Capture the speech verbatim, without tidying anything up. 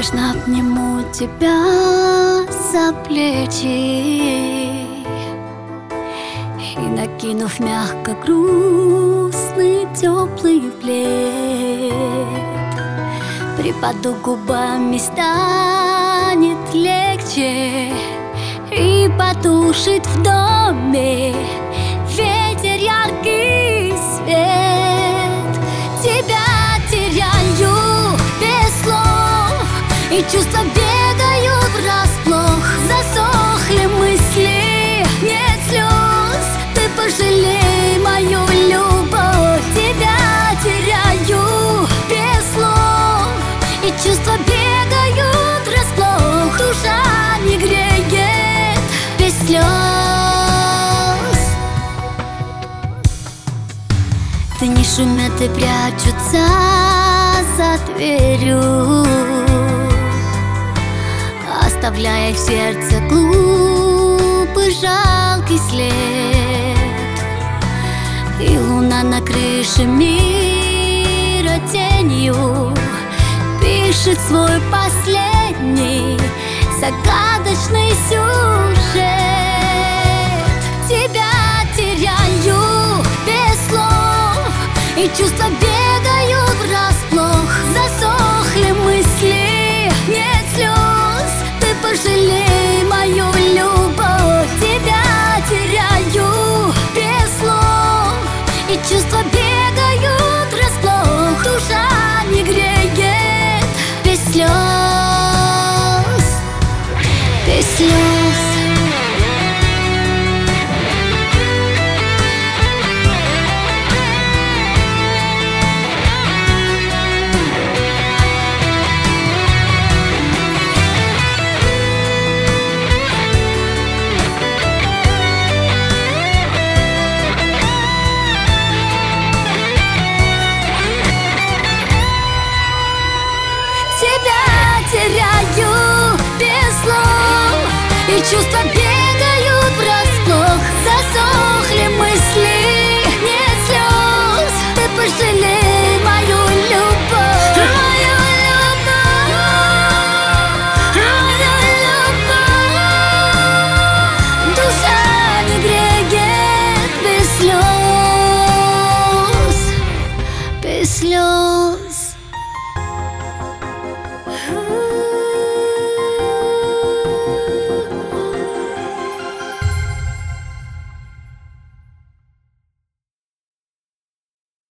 Нежно обниму тебя за плечи и, накинув мягко грустный теплый плед, припаду губами, станет легче, и потушит в доме ветер яркий свет. Тебя теряю без слов, и чувства бегают врасплох. Засохли мысли, нет слез, ты пожалей мою любовь. Тебя теряю без слов, и чувства бегают врасплох. Душа не греет без слез. Дни шумят и прячутся за дверью, оставляя в сердце глупый жалкий след. И луна на крыше мира тенью пишет свой последний загадочный сюжет. Тебя теряю без слов, и чувства бегают врасплох. Засохли мысли, нет слез, ты пожалей мою любовь. Тебя теряю без слов, и чувства бегают врасплох. Душа не греет без слез, без слез. Теряю без слов, и чувства